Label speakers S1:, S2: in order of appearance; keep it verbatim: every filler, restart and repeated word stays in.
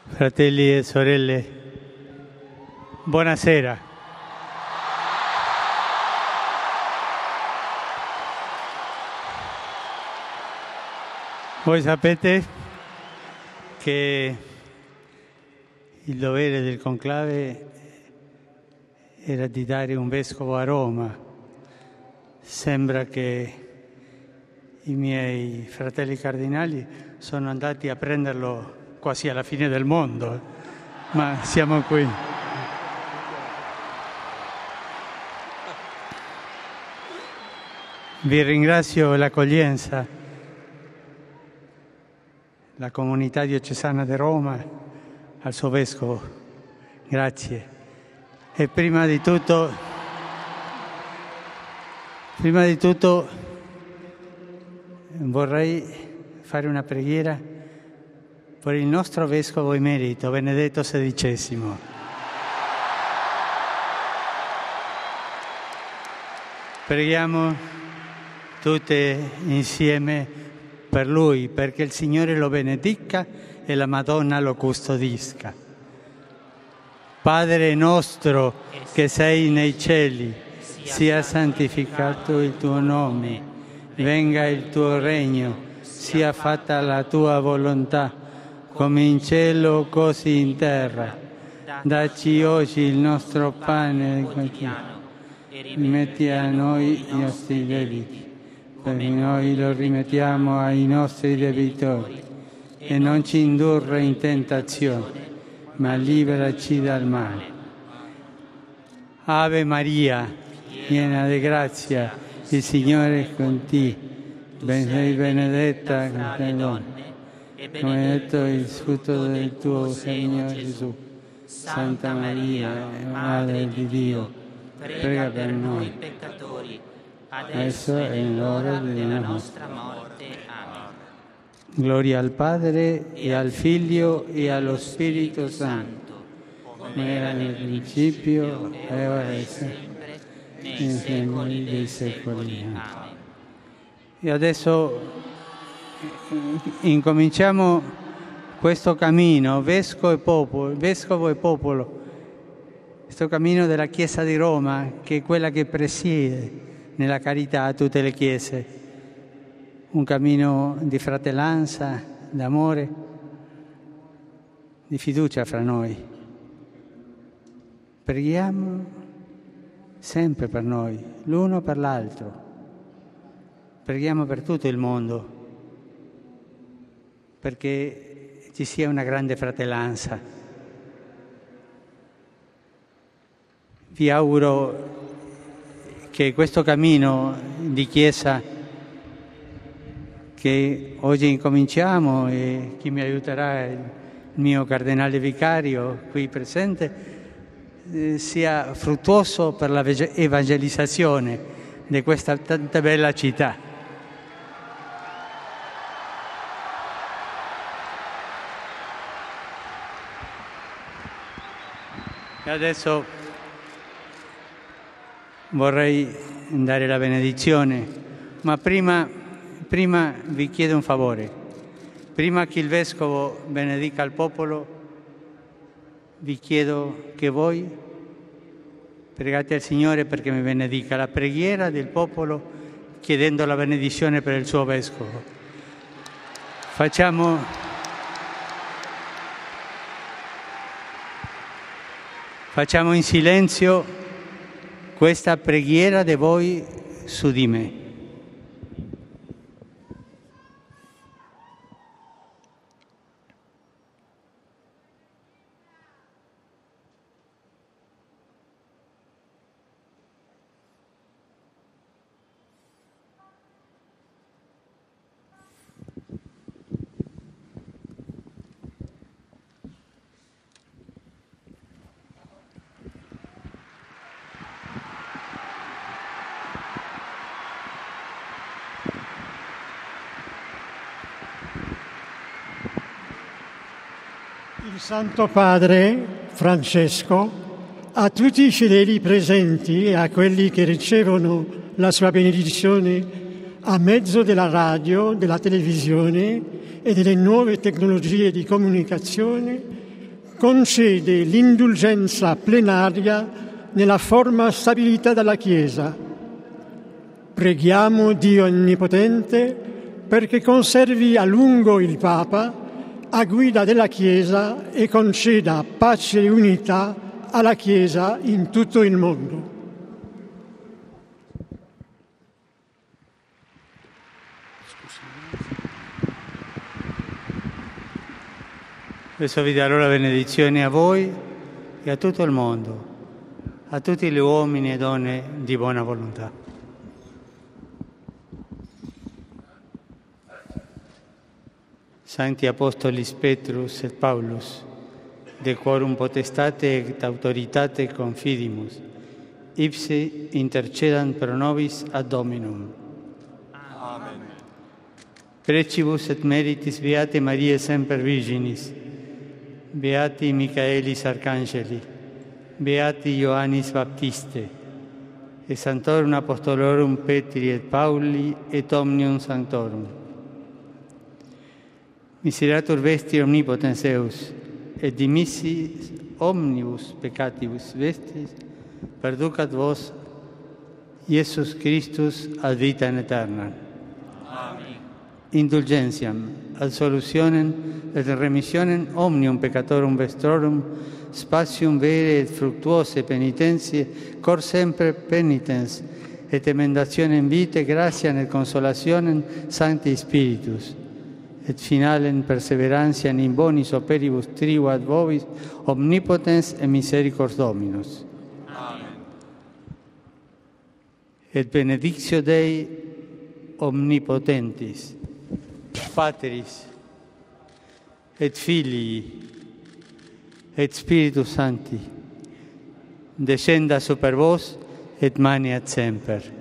S1: Fratelli e sorelle, buonasera. Voi sapete che il dovere del conclave era di dare un vescovo a Roma. Sembra che i miei fratelli cardinali sono andati a prenderlo quasi alla fine del mondo, ma siamo qui. Vi ringrazio l'accoglienza, la comunità diocesana di Roma, al suo vescovo. Grazie. E prima di tutto, prima di tutto vorrei fare una preghiera per il nostro vescovo emerito, Benedetto sedicesimo. Preghiamo tutte insieme per lui, perché il Signore lo benedica e la Madonna lo custodisca. Padre nostro che sei nei cieli, sia santificato il tuo nome, venga il tuo regno, sia fatta la tua volontà, come in cielo così in terra. Dacci oggi il nostro pane quotidiano e rimetti a noi i nostri debiti, perché noi lo rimettiamo ai nostri debitori, e non ci indurre in tentazione, ma liberaci dal male. Ave Maria, piena di grazia, il Signore è con te, ben sei benedetta tra le donne, e benedetto il frutto del tuo seno, Gesù. Santa Maria, Madre di Dio, prega per noi peccatori, adesso è l'ora della nostra morte. Amen. Gloria al Padre, e al Figlio, e allo Spirito Santo, come era nel principio, e ora e sempre, nei secoli dei secoli. Amen. E adesso incominciamo questo cammino, vescovo e popolo, vescovo e popolo, questo cammino della Chiesa di Roma, che è quella che presiede nella carità a tutte le chiese, un cammino di fratellanza, d'amore, di fiducia fra noi. Preghiamo sempre per noi, l'uno per l'altro. Preghiamo per tutto il mondo, perché ci sia una grande fratellanza. Vi auguro che questo cammino di Chiesa che oggi incominciamo, e chi mi aiuterà è il mio cardinale vicario qui presente, eh, sia fruttuoso per la evangelizzazione di questa tanta bella città. E adesso vorrei dare la benedizione, ma prima, prima vi chiedo un favore. Prima che il Vescovo benedica il popolo, vi chiedo che voi pregate al Signore perché mi benedica la preghiera del popolo, chiedendo la benedizione per il suo Vescovo. Facciamo... Facciamo in silenzio questa preghiera di voi su di me.
S2: Il Santo Padre Francesco, a tutti i fedeli presenti e a quelli che ricevono la sua benedizione a mezzo della radio, della televisione e delle nuove tecnologie di comunicazione, concede l'indulgenza plenaria nella forma stabilita dalla Chiesa. Preghiamo Dio Onnipotente perché conservi a lungo il Papa a guida della Chiesa e conceda pace e unità alla Chiesa in tutto il mondo.
S1: Adesso vi darò la benedizione a voi e a tutto il mondo, a tutti gli uomini e donne di buona volontà. Sancti Apostolis Petrus et Paulus, de quorum potestate et autoritate confidimus, ipse intercedant pro nobis ad Dominum.
S3: Amen.
S1: Precibus et meritis Beate Mariae Semper Virginis, Beati Michaelis Arcangeli, Beati Ioannis Baptiste, et Sanctorum Apostolorum Petri et Pauli et Omnium Sanctorum. Miserator vesti omnipotens Deus, et dimissis omnibus peccatibus vestis, perducat vos, Iesus Christus ad vitam aeternam.
S3: Amen.
S1: Indulgentiam, absolutionem et remissionem omnium peccatorum vestrorum, spatium vere et fructuose penitentiae, cor sempre penitens, et emendationem vitae, gratiam et consolationem Sancti Spiritus, et finalem perseverantiam in bonis operibus trigo ad vobis, omnipotens et misericors Dominus.
S3: Amen.
S1: Et benedictio Dei omnipotentis, Patris, et Filii, et Spiritus Sancti, descenda super vos et maneat semper.